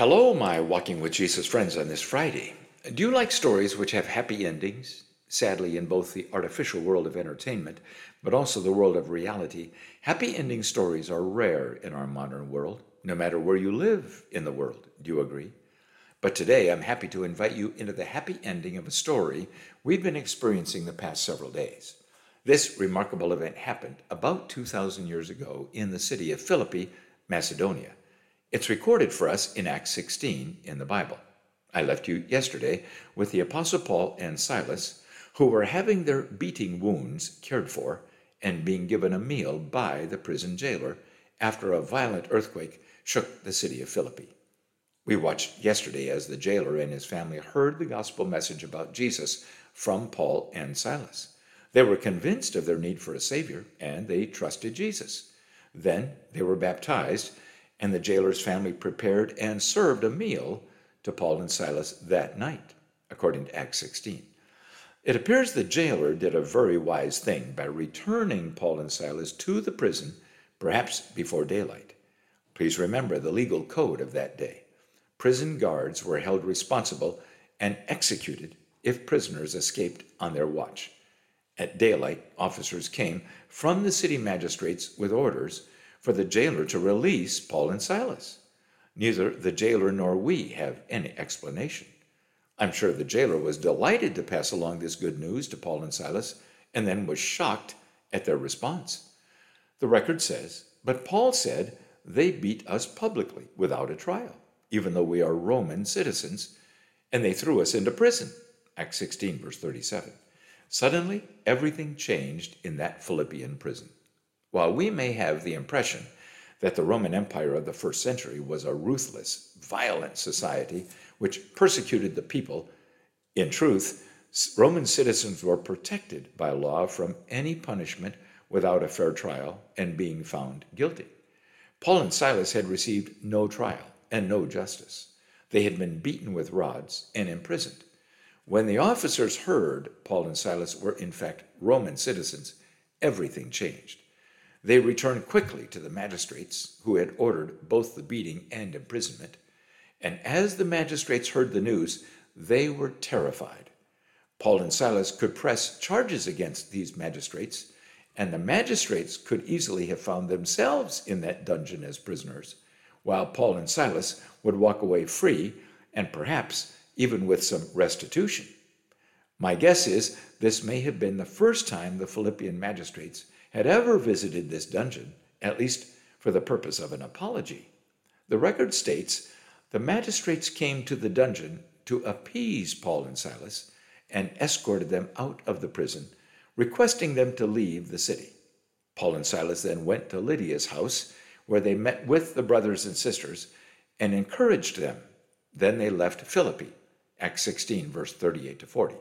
Hello, my Walking with Jesus friends on this Friday. Do you like stories which have happy endings? Sadly, in both the artificial world of entertainment, but also the world of reality, happy ending stories are rare in our modern world, no matter where you live in the world. Do you agree? But today, I'm happy to invite you into the happy ending of a story we've been experiencing the past several days. This remarkable event happened about 2,000 years ago in the city of Philippi, Macedonia. It's recorded for us in Acts 16 in the Bible. I left you yesterday with the Apostle Paul and Silas, who were having their beating wounds cared for and being given a meal by the prison jailer after a violent earthquake shook the city of Philippi. We watched yesterday as the jailer and his family heard the gospel message about Jesus from Paul and Silas. They were convinced of their need for a Savior, and they trusted Jesus. Then they were baptized, and the jailer's family prepared and served a meal to Paul and Silas that night, according to Acts 16. It appears the jailer did a very wise thing by returning Paul and Silas to the prison, perhaps before daylight. Please remember the legal code of that day. Prison guards were held responsible and executed if prisoners escaped on their watch. At daylight, officers came from the city magistrates with orders for the jailer to release Paul and Silas. Neither the jailer nor we have any explanation. I'm sure the jailer was delighted to pass along this good news to Paul and Silas, and then was shocked at their response. The record says, "But Paul said, they beat us publicly without a trial, even though we are Roman citizens, and they threw us into prison." Acts 16, verse 37. Suddenly, everything changed in that Philippian prison. While we may have the impression that the Roman Empire of the first century was a ruthless, violent society which persecuted the people, in truth, Roman citizens were protected by law from any punishment without a fair trial and being found guilty. Paul and Silas had received no trial and no justice. They had been beaten with rods and imprisoned. When the officers heard Paul and Silas were in fact Roman citizens, everything changed. They returned quickly to the magistrates, who had ordered both the beating and imprisonment. And as the magistrates heard the news, they were terrified. Paul and Silas could press charges against these magistrates, and the magistrates could easily have found themselves in that dungeon as prisoners, while Paul and Silas would walk away free and perhaps even with some restitution. My guess is this may have been the first time the Philippian magistrates had ever visited this dungeon, at least for the purpose of an apology. The record states the magistrates came to the dungeon to appease Paul and Silas and escorted them out of the prison, requesting them to leave the city. Paul and Silas then went to Lydia's house, where they met with the brothers and sisters and encouraged them. Then they left Philippi, Acts 16, verse 38 to 40.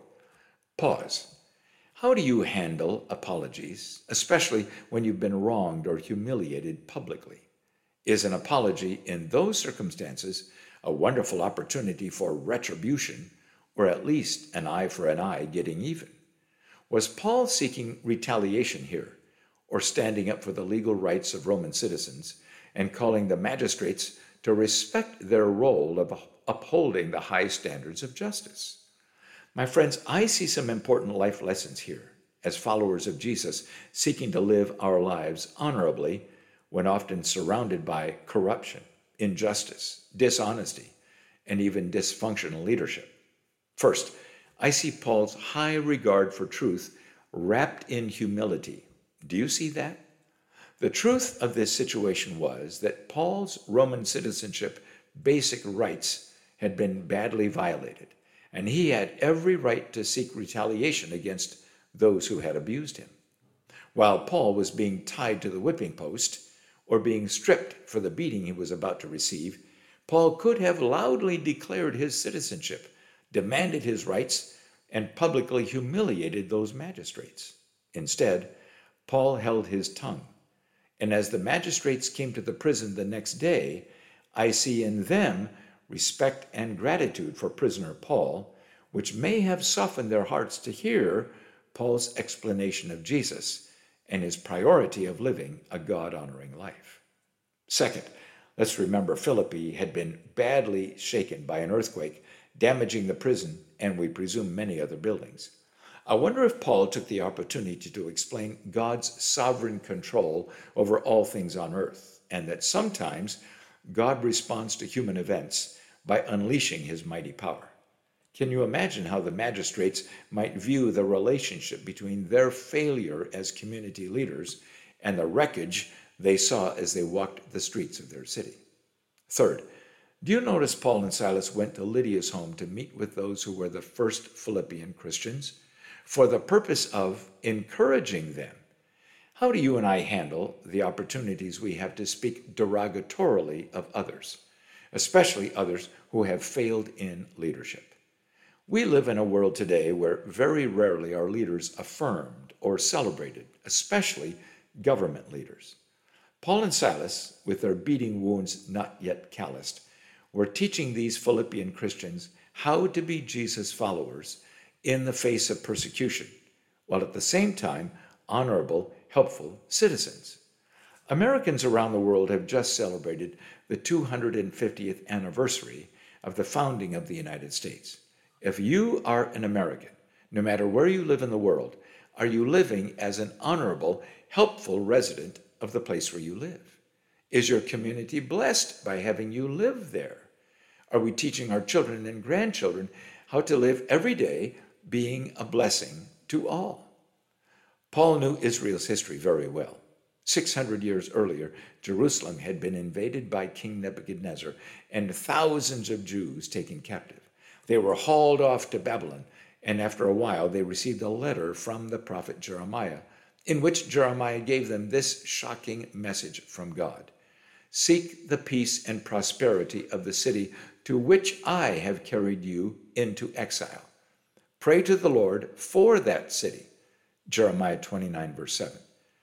Pause. How do you handle apologies, especially when you've been wronged or humiliated publicly? Is an apology in those circumstances a wonderful opportunity for retribution, or at least an eye for an eye, getting even? Was Paul seeking retaliation here, or standing up for the legal rights of Roman citizens and calling the magistrates to respect their role of upholding the high standards of justice? My friends, I see some important life lessons here as followers of Jesus seeking to live our lives honorably when often surrounded by corruption, injustice, dishonesty, and even dysfunctional leadership. First, I see Paul's high regard for truth wrapped in humility. Do you see that? The truth of this situation was that Paul's Roman citizenship basic rights had been badly violated, and he had every right to seek retaliation against those who had abused him. While Paul was being tied to the whipping post or being stripped for the beating he was about to receive, Paul could have loudly declared his citizenship, demanded his rights, and publicly humiliated those magistrates. Instead, Paul held his tongue. And as the magistrates came to the prison the next day, I see in them respect and gratitude for prisoner Paul, which may have softened their hearts to hear Paul's explanation of Jesus and his priority of living a God-honoring life. Second, Let's remember Philippi had been badly shaken by an earthquake, damaging the prison and we presume many other buildings. I wonder if Paul took the opportunity to explain God's sovereign control over all things on earth, and that sometimes God responds to human events by unleashing his mighty power. Can you imagine how the magistrates might view the relationship between their failure as community leaders and the wreckage they saw as they walked the streets of their city? Third, do you notice Paul and Silas went to Lydia's home to meet with those who were the first Philippian Christians for the purpose of encouraging them? How do you and I handle the opportunities we have to speak derogatorily of others, especially others who have failed in leadership? We live in a world today where very rarely are leaders affirmed or celebrated, especially government leaders. Paul and Silas, with their beating wounds not yet calloused, were teaching these Philippian Christians how to be Jesus followers in the face of persecution, while at the same time honorable, helpful citizens. Americans around the world have just celebrated the 250th anniversary of the founding of the United States. If you are an American, no matter where you live in the world, are you living as an honorable, helpful resident of the place where you live? Is your community blessed by having you live there? Are we teaching our children and grandchildren how to live every day being a blessing to all? Paul knew Israel's history very well. 600 years earlier, Jerusalem had been invaded by King Nebuchadnezzar and thousands of Jews taken captive. They were hauled off to Babylon, and after a while they received a letter from the prophet Jeremiah, in which Jeremiah gave them this shocking message from God: "Seek the peace and prosperity of the city to which I have carried you into exile. Pray to the Lord for that city." Jeremiah 29, verse 7.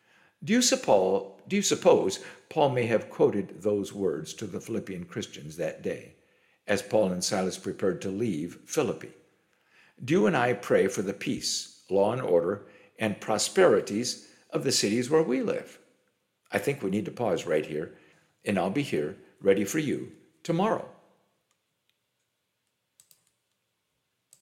Do you suppose Paul may have quoted those words to the Philippian Christians that day, as Paul and Silas prepared to leave Philippi? Do you and I pray for the peace, law and order, and prosperities of the cities where we live? I think we need to pause right here, and I'll be here ready for you tomorrow.